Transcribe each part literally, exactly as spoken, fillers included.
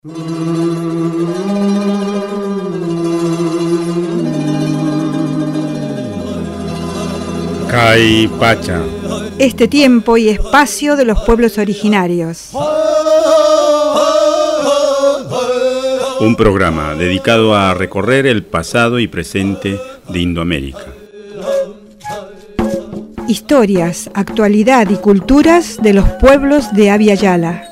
Caipacha. Este tiempo y espacio de los pueblos originarios. Un programa dedicado a recorrer el pasado y presente de Indoamérica. Historias, actualidad y culturas de los pueblos de Abya Yala.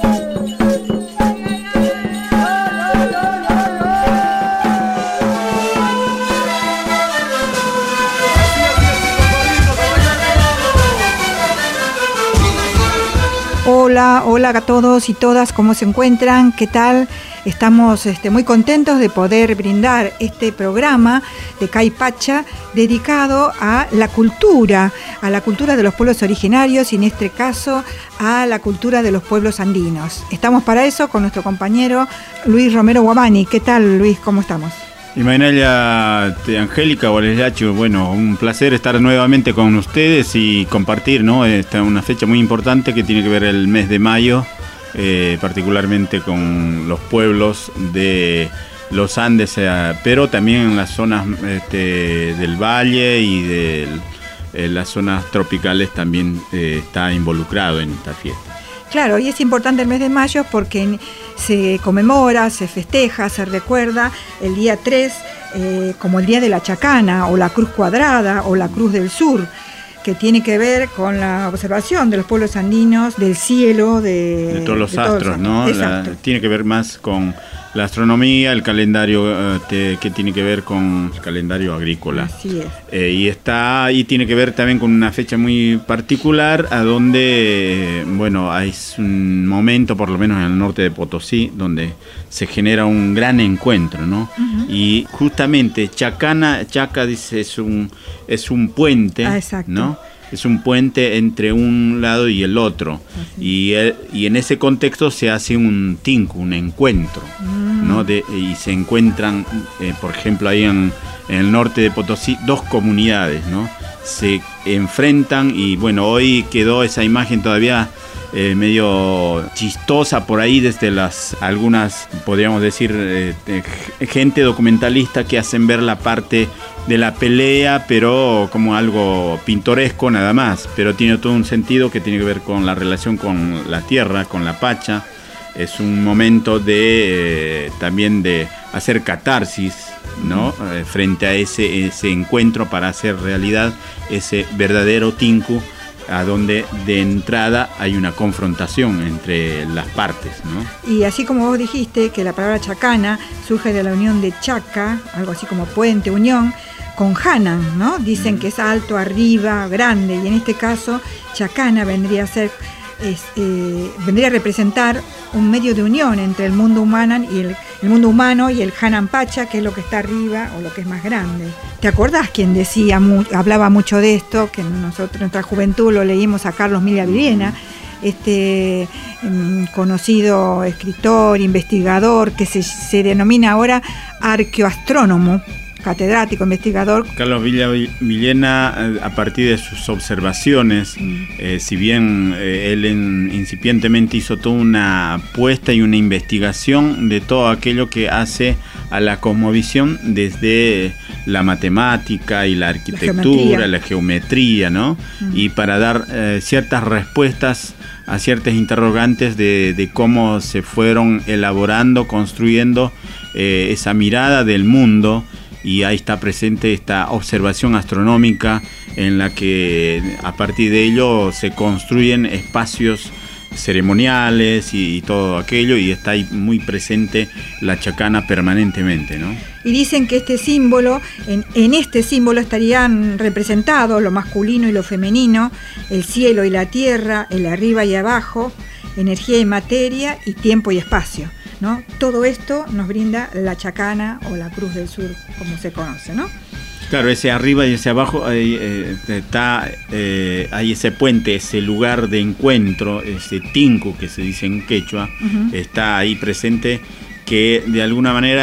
Hola, hola a todos y todas, ¿cómo se encuentran? ¿Qué tal? Estamos este, muy contentos de poder brindar este programa de Caipacha dedicado a la cultura, a la cultura de los pueblos originarios y en este caso a la cultura de los pueblos andinos. Estamos para eso con nuestro compañero Luis Romero Guamani. ¿Qué tal, Luis? ¿Cómo estamos? Imaginaya Angélica Boleslacho, bueno, un placer estar nuevamente con ustedes y compartir, ¿no? Esta es una fecha muy importante que tiene que ver el mes de mayo, eh, particularmente con los pueblos de los Andes, eh, pero también en las zonas este, del valle y de eh, las zonas tropicales también eh, está involucrado en esta fiesta. Claro, y es importante el mes de mayo porque se conmemora, se festeja, se recuerda el día tres eh, como el Día de la Chacana o la Cruz Cuadrada o la Cruz del Sur, que tiene que ver con la observación de los pueblos andinos, del cielo, de, de todos los de astros, todos, ¿no? La, tiene que ver más con la astronomía, el calendario eh, te, que tiene que ver con el calendario agrícola. Así es. Eh, y está ahí tiene que ver también con una fecha muy particular, a donde, eh, bueno, hay un momento, por lo menos en el norte de Potosí, donde se genera un gran encuentro, ¿no? Uh-huh. Y justamente Chacana, Chaca dice es un es un puente, ah, exacto. ¿no? Es un puente entre un lado y el otro. Y, el, y en ese contexto se hace un tinku, un encuentro, mm. ¿no? De, y se encuentran, eh, por ejemplo, ahí en, en el norte de Potosí, dos comunidades, ¿no? Se enfrentan y bueno, hoy quedó esa imagen todavía eh, medio chistosa por ahí desde las algunas, podríamos decir, eh, eh, gente documentalista que hacen ver la parte de la pelea, pero como algo pintoresco nada más, pero tiene todo un sentido que tiene que ver con la relación con la tierra, con la Pacha. Es un momento de eh, también de hacer catarsis, ¿no? Eh, frente a ese, ese encuentro para hacer realidad ese verdadero tinku, a donde de entrada hay una confrontación entre las partes, ¿no? Y así como vos dijiste que la palabra chacana surge de la unión de chaca, algo así como puente, unión, con Hanan, ¿no? Dicen mm. que es alto, arriba, grande, y en este caso chacana vendría a ser es, eh, vendría a representar un medio de unión entre el mundo humano y el, el mundo humano y el Hanan Pacha, que es lo que está arriba o lo que es más grande. ¿Te acordás quién decía, mu- hablaba mucho de esto, que nosotros en nuestra juventud lo leímos a Carlos Milia Villena, este eh, conocido escritor, investigador, que se, se denomina ahora arqueoastrónomo, catedrático, investigador? Carlos Villa Villena, a partir de sus observaciones, mm. eh, si bien eh, él en, incipientemente hizo toda una apuesta y una investigación de todo aquello que hace a la cosmovisión desde la matemática y la arquitectura, la geometría, la geometría, ¿no? Mm. Y para dar eh, ciertas respuestas a ciertas interrogantes de, de cómo se fueron elaborando, construyendo eh, esa mirada del mundo. Y ahí está presente esta observación astronómica en la que a partir de ello se construyen espacios ceremoniales y, y todo aquello, y está ahí muy presente la chacana permanentemente, ¿no? Y dicen que este símbolo, en, en este símbolo estarían representados lo masculino y lo femenino, el cielo y la tierra, el arriba y abajo, energía y materia y tiempo y espacio, ¿no? Todo esto nos brinda la chacana o la Cruz del Sur, como se conoce, ¿no? Claro, ese arriba y ese abajo, ahí, eh, está, eh, hay ese puente, ese lugar de encuentro, ese tinku que se dice en quechua, uh-huh. está ahí presente, que de alguna manera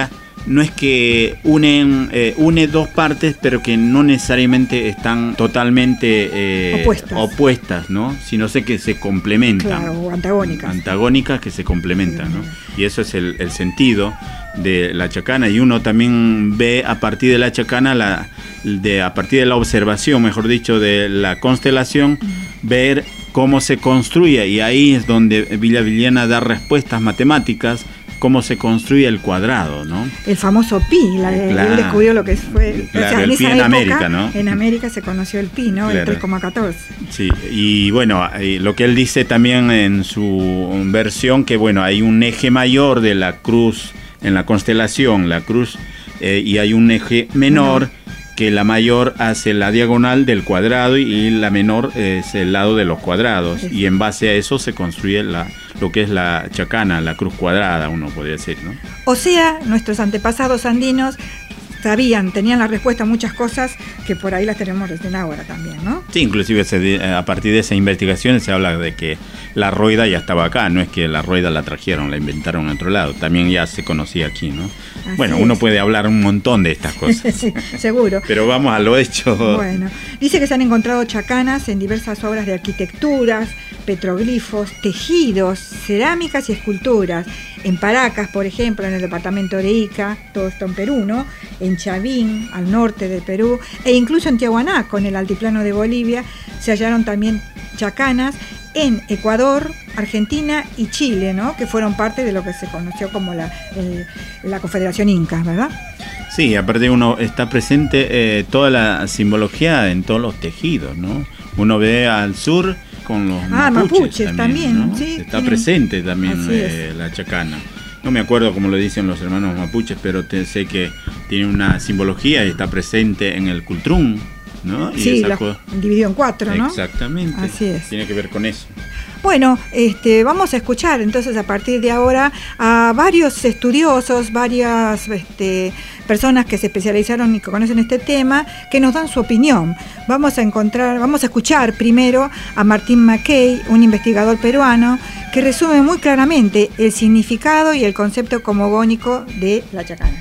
no es que unen, eh, une dos partes, pero que no necesariamente están totalmente eh, opuestas. opuestas, ¿no? Sino sé que se complementan. Claro, o antagónicas. Antagónicas que se complementan, Sí, ¿no? Y eso es el, el sentido de la chacana. Y uno también ve a partir de la chacana, la, de, a partir de la observación, mejor dicho, de la constelación, mm. ver cómo se construye. Y ahí es donde Villavillena da respuestas matemáticas, cómo se construye el cuadrado, ¿no? El famoso pi, la, claro, él descubrió lo que fue. Claro, o sea, en el pi esa en época, América, ¿no? En América se conoció el pi, ¿no? Claro. El tres coma catorce. Sí, y bueno, lo que él dice también en su versión, que bueno, hay un eje mayor de la cruz en la constelación, la cruz, eh, y hay un eje menor, uh-huh. que la mayor hace la diagonal del cuadrado y la menor es el lado de los cuadrados. Sí. Y en base a eso se construye la, lo que es la chacana, la cruz cuadrada, uno podría decir, ¿no? O sea, nuestros antepasados andinos sabían, tenían la respuesta a muchas cosas que por ahí las tenemos recién ahora también, ¿no? Sí, inclusive se, a partir de esas investigaciones se habla de que la rueda ya estaba acá, no es que la rueda la trajeron, la inventaron en otro lado, también ya se conocía aquí, ¿no? Así bueno, uno es. Puede hablar un montón de estas cosas. Sí, seguro. Pero vamos a lo hecho. Bueno, dice que se han encontrado chacanas en diversas obras de arquitecturas, petroglifos, tejidos, cerámicas y esculturas. En Paracas, por ejemplo, en el departamento de Ica, todo esto en Perú, ¿no? En Chavín, al norte de Perú, e incluso en Tiahuanaco, en el altiplano de Bolivia, se hallaron también chacanas en Ecuador, Argentina y Chile, ¿no? Que fueron parte de lo que se conoció como la, eh, la Confederación Inca, ¿verdad? Sí, aparte uno está presente eh, toda la simbología en todos los tejidos, ¿no? Uno ve al sur con los ah, mapuches, mapuches también, también, ¿no? Sí, está tienen... presente también eh, la chacana. No me acuerdo cómo lo dicen los hermanos mapuches, pero te, sé que tiene una simbología y está presente en el cultrún, ¿no? Y sí, esa lo, dividido en cuatro, ¿no? Exactamente. Así es. Tiene que ver con eso. Bueno, este, vamos a escuchar entonces a partir de ahora a varios estudiosos, varias este, personas que se especializaron y que conocen este tema, que nos dan su opinión. Vamos a encontrar, vamos a escuchar primero a Martín Mackay, un investigador peruano, que resume muy claramente el significado y el concepto cosmogónico de la chacana.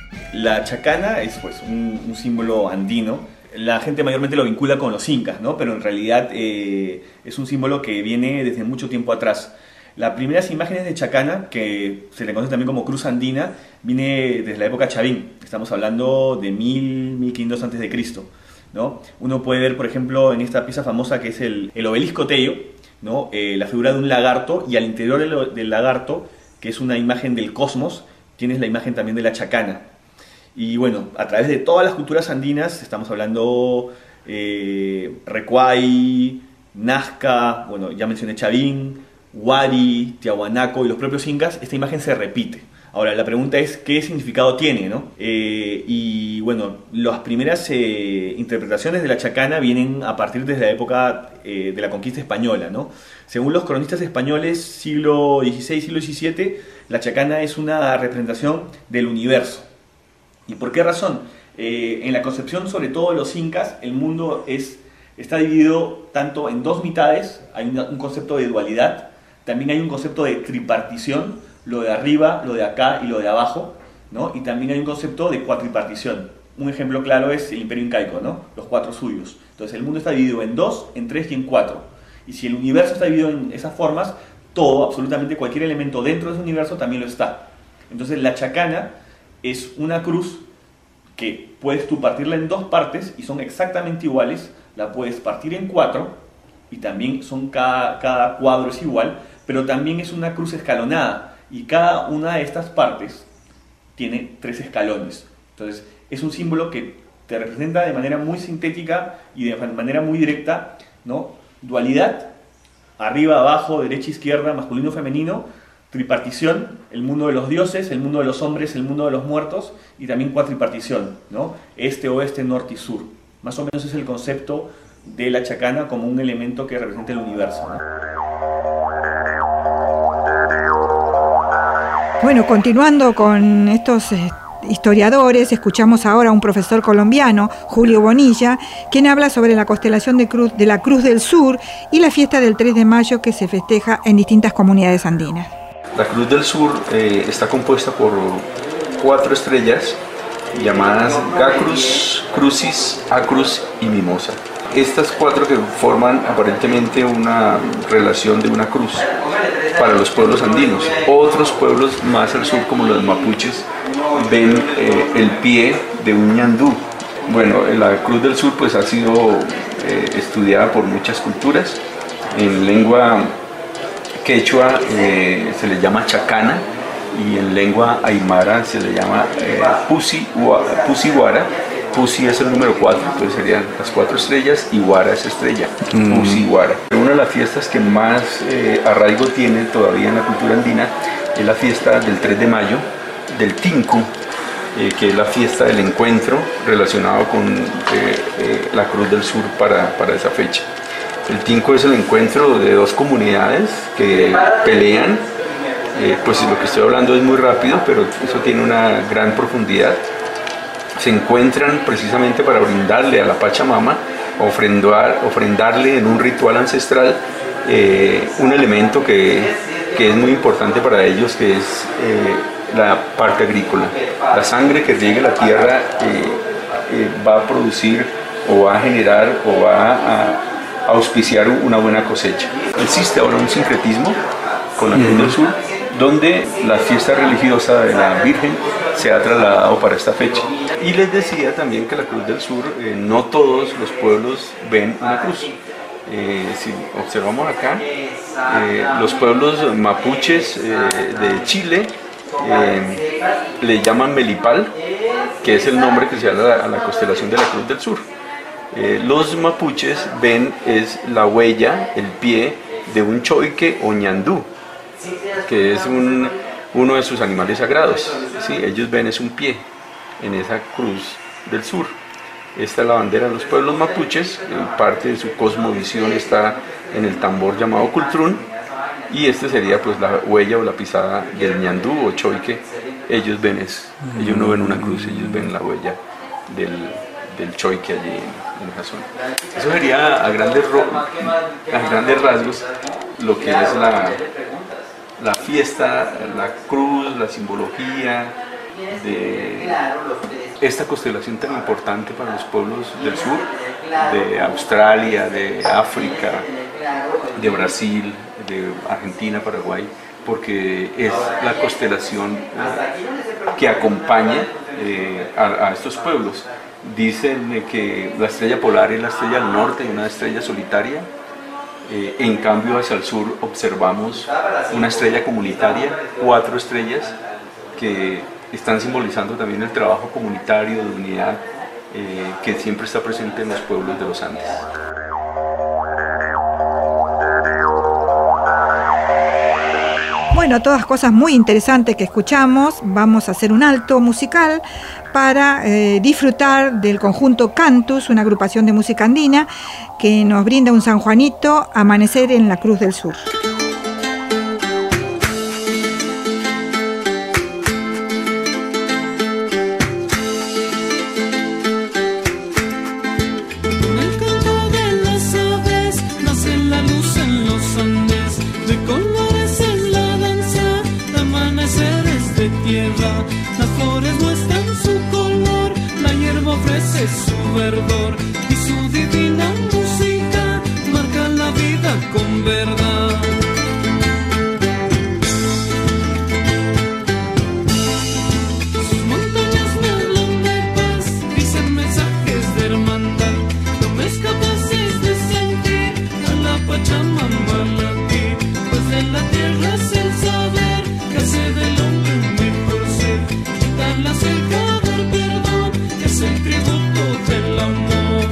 La chacana es pues un, un símbolo andino. La gente mayormente lo vincula con los incas, ¿no? Pero en realidad eh, es un símbolo que viene desde mucho tiempo atrás. Las primeras imágenes de chacana, que se le conoce también como cruz andina, viene desde la época Chavín. Estamos hablando de mil, mil quinientos antes de Cristo, ¿no? Uno puede ver, por ejemplo, en esta pieza famosa que es el, el obelisco Tello, ¿no? Eh, la figura de un lagarto, y al interior del, del lagarto, que es una imagen del cosmos, tienes la imagen también de la chacana. Y bueno, a través de todas las culturas andinas, estamos hablando eh, Recuay, Nazca, bueno, ya mencioné Chavín, Huari, Tiahuanaco y los propios incas, esta imagen se repite. Ahora, la pregunta es, ¿qué significado tiene, no? Eh, y bueno, las primeras eh, interpretaciones de la chacana vienen a partir desde la época eh, de la conquista española, ¿no? Según los cronistas españoles, siglo dieciséis, siglo diecisiete, la chacana es una representación del universo. ¿Y por qué razón? Eh, en la concepción, sobre todo de los incas, el mundo es, está dividido tanto en dos mitades, hay una, un concepto de dualidad, también hay un concepto de tripartición, lo de arriba, lo de acá y lo de abajo, ¿no? Y también hay un concepto de cuatripartición. Un ejemplo claro es el Imperio Incaico, ¿no? Los cuatro suyos. Entonces el mundo está dividido en dos, en tres y en cuatro. Y si el universo está dividido en esas formas, todo, absolutamente cualquier elemento dentro de ese universo también lo está. Entonces la chacana es una cruz que puedes tú partirla en dos partes y son exactamente iguales, la puedes partir en cuatro y también son cada, cada cuadro es igual, pero también es una cruz escalonada y cada una de estas partes tiene tres escalones. Entonces es un símbolo que te representa de manera muy sintética y de manera muy directa, ¿no? Dualidad, arriba, abajo, derecha, izquierda, masculino, femenino, tripartición, el mundo de los dioses, el mundo de los hombres, el mundo de los muertos, y también cuatripartición, ¿no? Este, oeste, norte y sur. Más o menos es el concepto de la chacana como un elemento que representa el universo, ¿no? Bueno, continuando con estos eh, historiadores, escuchamos ahora a un profesor colombiano, Julio Bonilla, quien habla sobre la constelación de, Cruz, de la Cruz del Sur y la fiesta del tres de mayo que se festeja en distintas comunidades andinas. La Cruz del Sur eh, está compuesta por cuatro estrellas llamadas Gacrus, Crucis, Acrus y Mimosa. Estas cuatro que forman aparentemente una relación de una cruz para los pueblos andinos. Otros pueblos más al sur, como los mapuches, ven eh, el pie de un ñandú. Bueno, la Cruz del Sur pues ha sido eh, estudiada por muchas culturas. En lengua quechua eh, se le llama chacana y en lengua aymara se le llama eh, pusi, pusi guara. Pusi es el número cuatro, entonces serían las cuatro estrellas y Guara es estrella, mm. Pusi Guara. Una de las fiestas que más eh, arraigo tiene todavía en la cultura andina es la fiesta del tres de mayo, del Tinku, eh, que es la fiesta del encuentro relacionado con eh, eh, la Cruz del Sur para, para esa fecha. El Tinku es el encuentro de dos comunidades que pelean, eh, pues lo que estoy hablando es muy rápido, pero eso tiene una gran profundidad. Se encuentran precisamente para brindarle a la Pachamama, ofrendar, ofrendarle en un ritual ancestral eh, un elemento que, que es muy importante para ellos, que es eh, la parte agrícola. La sangre que riega la tierra eh, eh, va a producir o va a generar o va a auspiciar una buena cosecha. Existe ahora un sincretismo con la Cruz del Sur, donde la fiesta religiosa de la Virgen se ha trasladado para esta fecha. Y les decía también que la Cruz del Sur, eh, no todos los pueblos ven una cruz. Eh, si observamos acá, eh, los pueblos mapuches eh, de Chile eh, le llaman Melipal, que es el nombre que se da a la, a la constelación de la Cruz del Sur. Eh, los mapuches ven es la huella, el pie de un choique o ñandú, que es un, uno de sus animales sagrados. ¿Sí? Ellos ven es un pie en esa Cruz del Sur. Esta es la bandera de los pueblos mapuches, parte de su cosmovisión está en el tambor llamado cultrún, y este sería pues la huella o la pisada del ñandú o choique. Ellos ven es, ellos no ven una cruz, ellos ven la huella del, del choique allí en, en esa zona. Eso sería a grandes, a grandes rasgos lo que es la, la fiesta, la cruz, la simbología de esta constelación tan importante para los pueblos del sur, de Australia, de África, de Brasil, de Argentina, Paraguay, porque es la constelación que acompaña eh, a, a estos pueblos. Dicen que la estrella polar es la estrella del norte, una estrella solitaria. Eh, en cambio, hacia el sur observamos una estrella comunitaria, cuatro estrellas que están simbolizando también el trabajo comunitario de unidad eh, que siempre está presente en los pueblos de los Andes. Bueno, todas cosas muy interesantes que escuchamos. Vamos a hacer un alto musical para eh, disfrutar del conjunto Cantus, una agrupación de música andina que nos brinda un San Juanito, Amanecer en la Cruz del Sur. Las flores muestran su color, la hierba ofrece su verdor y su divina música marca la vida con verdad. Sus montañas me hablan de paz, dicen mensajes de hermandad, no me es capaces de sentir a la Pachamama latir, pues de la tierra es el saber que hace del hombre la cerca del perdón, es el tributo del amor.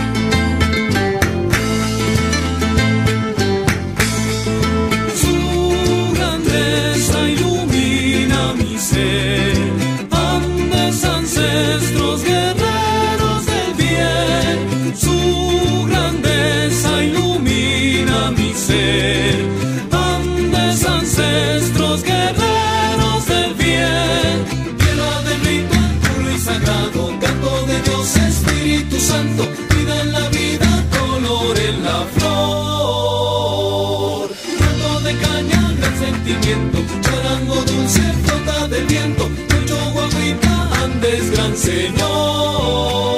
Su grandeza ilumina mi ser, Andes ancestros guerreros del bien. Su grandeza ilumina mi ser, Andes ancestros guerreros del bien. Señor.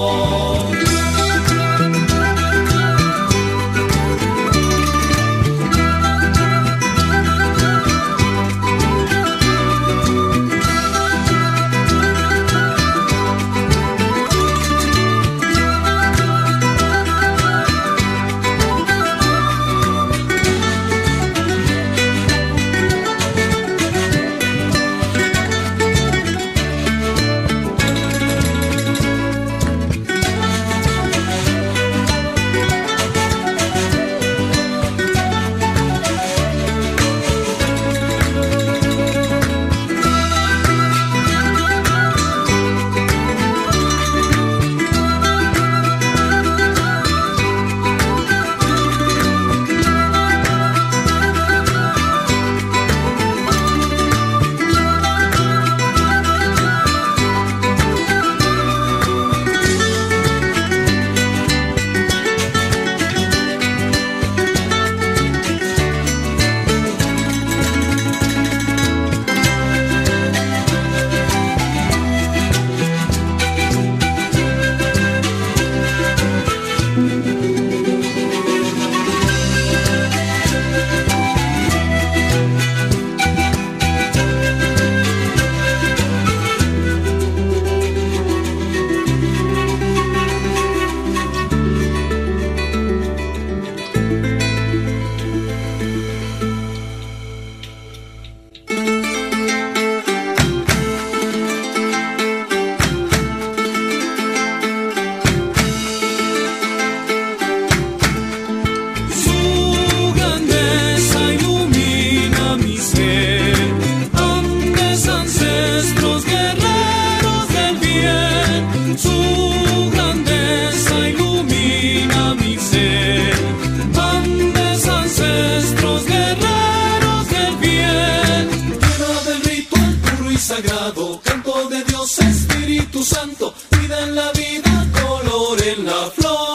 Sagrado, canto de Dios, Espíritu Santo, vida en la vida, color en la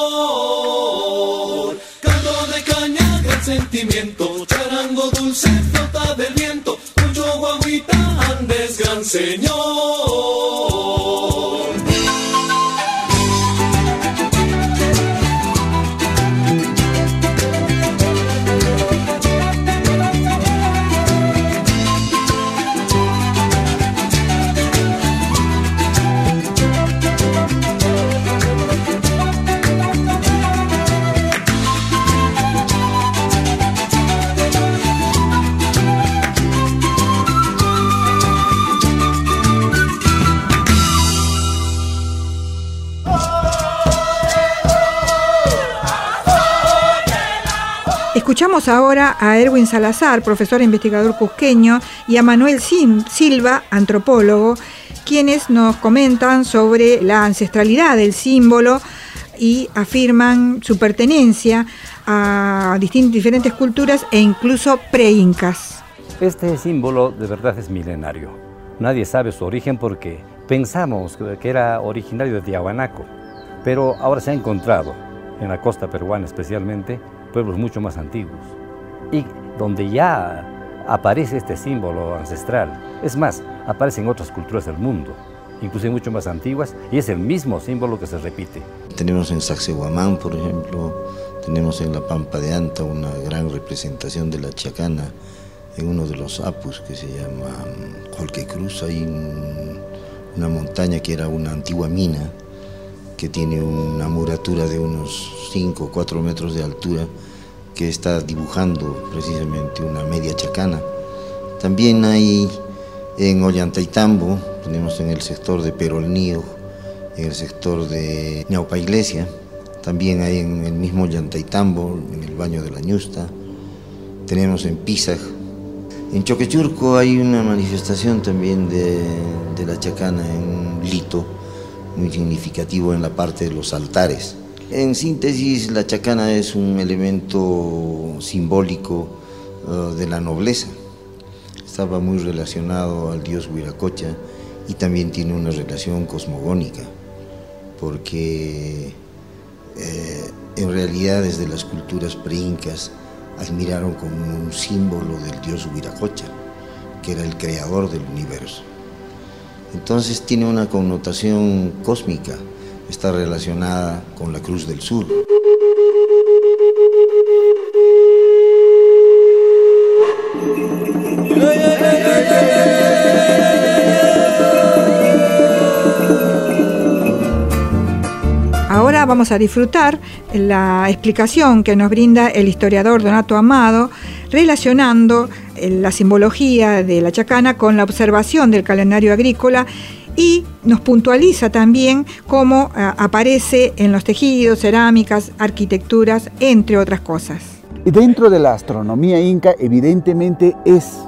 flor. Canto de caña, gran sentimiento, charango dulce, flota del viento, mucho guaguita, Andes, gran señor. Escuchamos ahora a Erwin Salazar, profesor e investigador cusqueño, y a Manuel Silva, antropólogo, quienes nos comentan sobre la ancestralidad del símbolo y afirman su pertenencia a distintas, diferentes culturas e incluso pre-incas. Este símbolo de verdad es milenario. Nadie sabe su origen porque pensamos que era originario de Tiahuanaco, pero ahora se ha encontrado, en la costa peruana especialmente, pueblos mucho más antiguos, y donde ya aparece este símbolo ancestral. Es más, aparece en otras culturas del mundo, incluso mucho más antiguas, y es el mismo símbolo que se repite. Tenemos en Sacsayhuamán, por ejemplo, tenemos en la Pampa de Anta una gran representación de la chacana en uno de los apus que se llama Colquecruz. Hay un, una montaña que era una antigua mina que tiene una muratura de unos cinco o cuatro metros de altura, que está dibujando precisamente una media chacana. También hay en Ollantaytambo, tenemos en el sector de Perolnío, en el sector de Ñaupa Iglesia, también hay en el mismo Ollantaytambo, en el Baño de la Ñusta, tenemos en Pisaj. En Choquechurco hay una manifestación también de, de la chacana en Lito, muy significativo en la parte de los altares. En síntesis, la chacana es un elemento simbólico uh, de la nobleza. Estaba muy relacionado al dios Huiracocha y también tiene una relación cosmogónica, porque eh, en realidad desde las culturas pre-incas admiraron como un símbolo del dios Huiracocha, que era el creador del universo. Entonces tiene una connotación cósmica, está relacionada con la Cruz del Sur. Ahora vamos a disfrutar la explicación que nos brinda el historiador Donato Amado, relacionando la simbología de la chacana con la observación del calendario agrícola, y nos puntualiza también cómo uh, aparece en los tejidos, cerámicas, arquitecturas, entre otras cosas. Y dentro de la astronomía inca, evidentemente es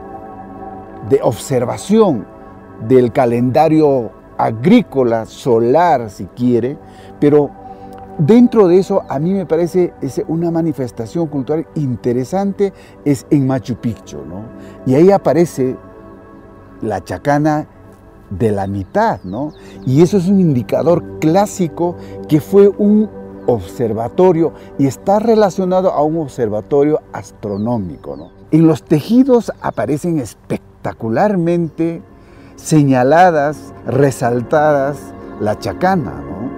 de observación del calendario agrícola, solar si quiere, pero dentro de eso a mí me parece es una manifestación cultural interesante, es en Machu Picchu, ¿no? Y ahí aparece la chacana de la mitad, ¿no? Y eso es un indicador clásico que fue un observatorio y está relacionado a un observatorio astronómico, ¿no? En los tejidos aparecen espectacularmente señaladas, resaltadas la chacana, ¿no?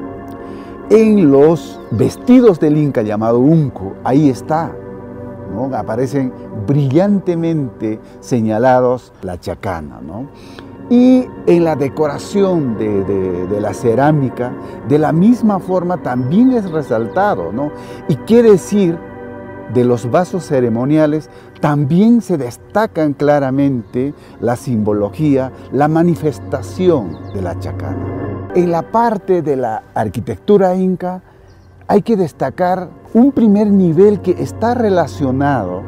En los vestidos del Inca llamado unco, ahí está, ¿no? Aparecen brillantemente señalados la chacana, ¿no? Y en la decoración de, de, de la cerámica, de la misma forma también es resaltado, ¿no? Y quiere decir, de los vasos ceremoniales, también se destacan claramente la simbología, la manifestación de la chacana. En la parte de la arquitectura inca hay que destacar un primer nivel que está relacionado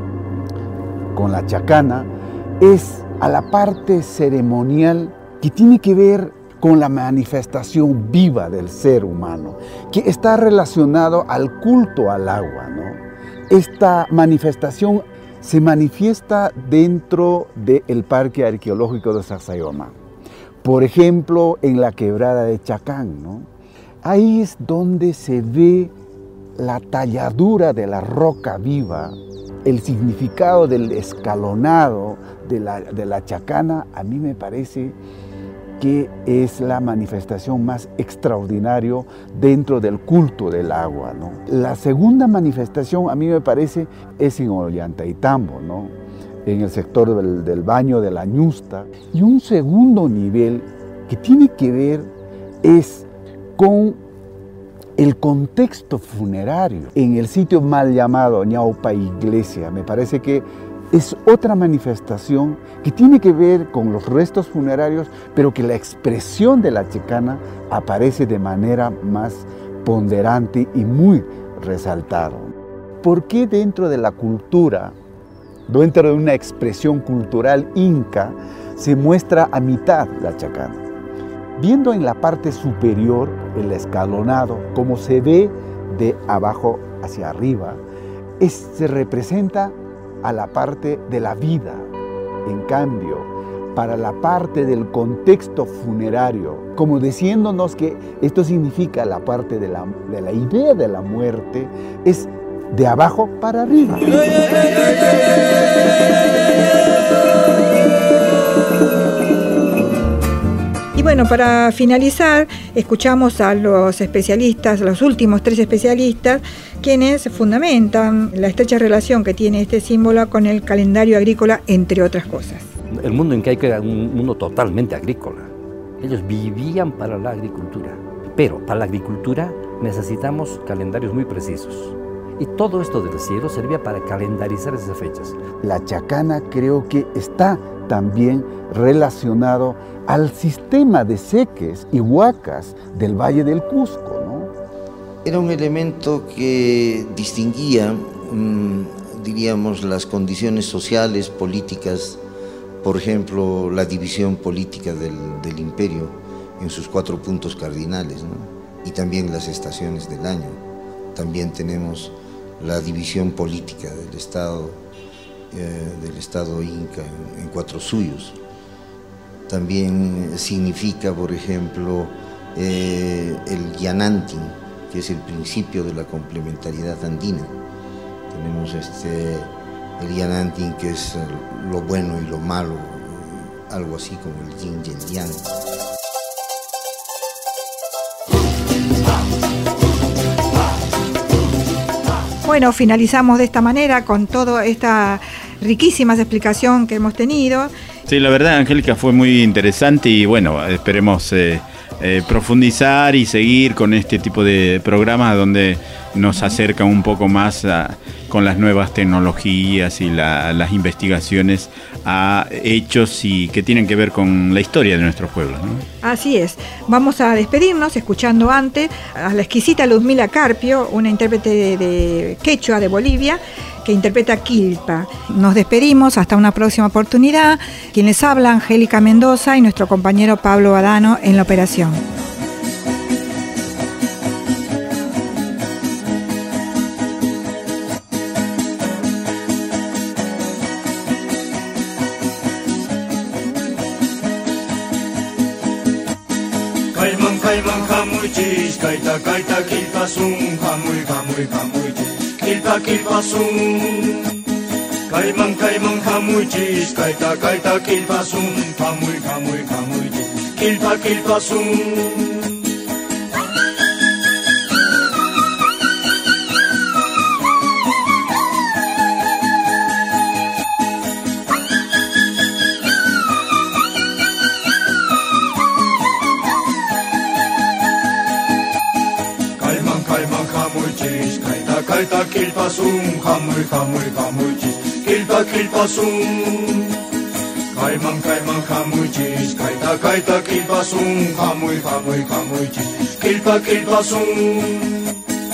con la chacana, es a la parte ceremonial que tiene que ver con la manifestación viva del ser humano, que está relacionado al culto al agua, ¿no? Esta manifestación se manifiesta dentro del Parque Arqueológico de Sacsayhuamán. Por ejemplo, en la quebrada de Chacán, ¿no? Ahí es donde se ve la talladura de la roca viva, el significado del escalonado de la, de la chacana. A mí me parece que es la manifestación más extraordinaria dentro del culto del agua, ¿no? La segunda manifestación a mí me parece es en Ollantaytambo, ¿no? En el sector del, del baño de la ñusta. Y un segundo nivel que tiene que ver es con el contexto funerario. En el sitio mal llamado Ñaupa Iglesia, me parece que es otra manifestación que tiene que ver con los restos funerarios, pero que la expresión de la chacana aparece de manera más ponderante y muy resaltada. ¿Por qué dentro de la cultura, dentro de una expresión cultural inca, se muestra a mitad la chacana? Viendo en la parte superior el escalonado, como se ve de abajo hacia arriba, es, se representa a la parte de la vida. En cambio, para la parte del contexto funerario, como diciéndonos que esto significa la parte de la, de la idea de la muerte, es de abajo para arriba. Y bueno, para finalizar, escuchamos a los especialistas, los últimos tres especialistas, quienes fundamentan la estrecha relación que tiene este símbolo con el calendario agrícola, entre otras cosas. El mundo incaico era un mundo totalmente agrícola. Ellos vivían para la agricultura, pero para la agricultura necesitamos calendarios muy precisos. Y todo esto del cielo servía para calendarizar esas fechas. La chacana creo que está también relacionado al sistema de seques y huacas del Valle del Cusco, ¿no? Era un elemento que distinguía, mmm, diríamos, las condiciones sociales, políticas, por ejemplo, la división política del, del imperio en sus cuatro puntos cardinales, ¿no? Y también las estaciones del año. También tenemos la división política del Estado, eh, del Estado inca en, en cuatro suyos. También significa, por ejemplo, eh, el Yanantin, que es el principio de la complementariedad andina. Tenemos este, el Yanantin, que es lo bueno y lo malo algo así como el yin y el yang. Bueno, finalizamos de esta manera con toda esta riquísima explicación que hemos tenido. Sí, la verdad, Angélica, fue muy interesante y bueno, esperemos eh, eh, profundizar y seguir con este tipo de programas donde nos acercan un poco más a, con las nuevas tecnologías y la, las investigaciones a hechos y que tienen que ver con la historia de nuestros pueblos, ¿no? Así es. Vamos a despedirnos escuchando antes a la exquisita Luzmila Carpio, una intérprete de, de quechua de Bolivia, que interpreta Quilpa. Nos despedimos hasta una próxima oportunidad. Quien les habla, Angélica Mendoza, y nuestro compañero Pablo Badano en la operación. Kaiman kaiman kamuchis, kaita kaita kilpasun, kamuy kamuy kamuchis. Kilpa kilpasun, kaiman kaiman kamuchis, kaita kaita kilpasun, kamuy kamuy kamuchis. Kilpa kilpasun. Kaita kilpasun, kamuy kamuy kamuchis. Kilpa kilpasun, kaiman kaiman kamuchis. Kaita kaita kilpasun, kamuy kamuy kamuchis. Kilpa kilpasun.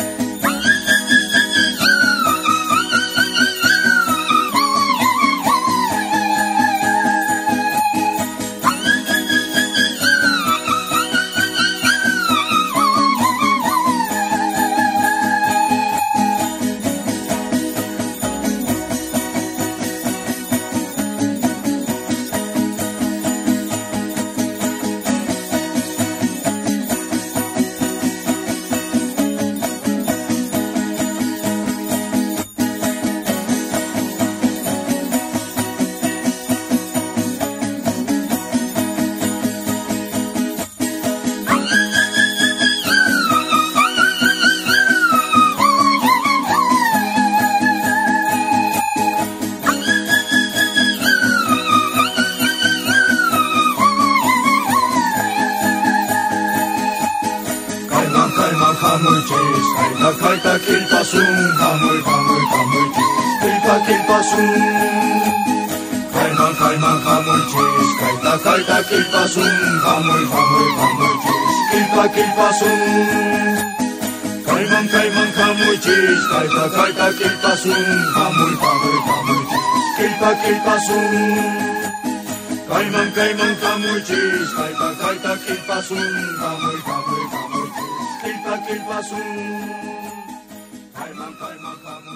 Kaita kilpasun, kamuy kamuy kamuchis. Kilpa kilpasun, kaiman kaiman kamuchis. Kaita kaita kilpasun, kamuy kamuy kamuchis. Kilpa kilpasun, kaiman kaiman kamuchis. Kaita kaita kilpasun, kamuy kamuy kamuchis. Kilpa kilpasun, kaiman kaiman kamuchis. Kaita kaita kilpasun, kamuy kamuy kamuchis. Kilpa kilpasun. Kaiman kaiman kamuchis.